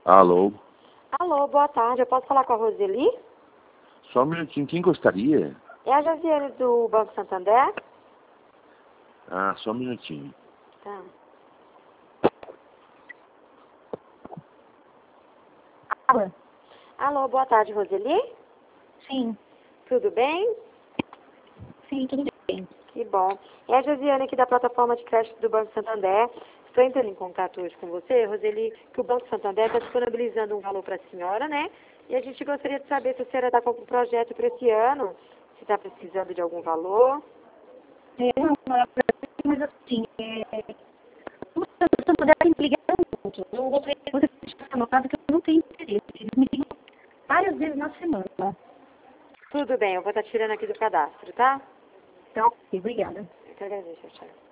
Alô? Alô, boa tarde. Eu posso falar com a Roseli? Só um minutinho, quem gostaria? É a Josiane do Banco Santander? Ah, só um minutinho. Tá. Alô? Alô, boa tarde, Roseli? Sim. Tudo bem? Sim, tudo bem. Que bom. É a Josiane aqui da plataforma de crédito do Banco Santander. Estou entrando em contato hoje com você, Roseli, que o Banco Santander está disponibilizando um valor para a senhora, né? E a gente gostaria de saber se a senhora está com algum projeto para esse ano, se está precisando de algum valor. Não, mas assim, o Santander tem me ligado muito. Eu gostaria que você deixasse anotado que eu não tenho interesse. Eles me ligam várias vezes na semana. Tudo bem, eu vou estar tirando aqui do cadastro, tá? Então, ok, obrigada. Eu que agradeço, tchau.